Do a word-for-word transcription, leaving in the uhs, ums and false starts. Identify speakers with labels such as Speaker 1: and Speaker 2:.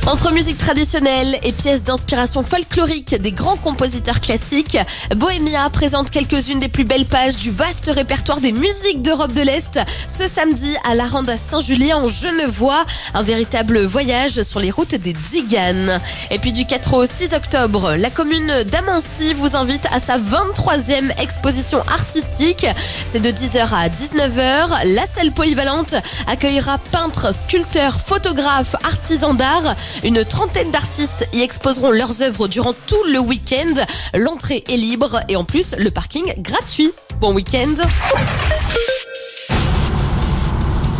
Speaker 1: Entre musique traditionnelle et pièces d'inspiration folklorique des grands compositeurs classiques, Bohémia présente quelques-unes des plus belles pages du vaste répertoire des musiques d'Europe de l'Est ce samedi à la Randa Saint-Julien en Genevois. Un véritable voyage sur les routes des Tziganes. Et puis du quatre au six octobre, la commune d'Amancy vous invite à sa vingt-troisième exposition artistique. C'est de dix heures à dix-neuf heures. La salle polyvalente accueillera peintres, sculpteurs, photographes, artisans d'art. Une trentaine d'artistes y exposeront leurs œuvres durant tout le week-end. L'entrée est libre et en plus, le parking gratuit. Bon week-end.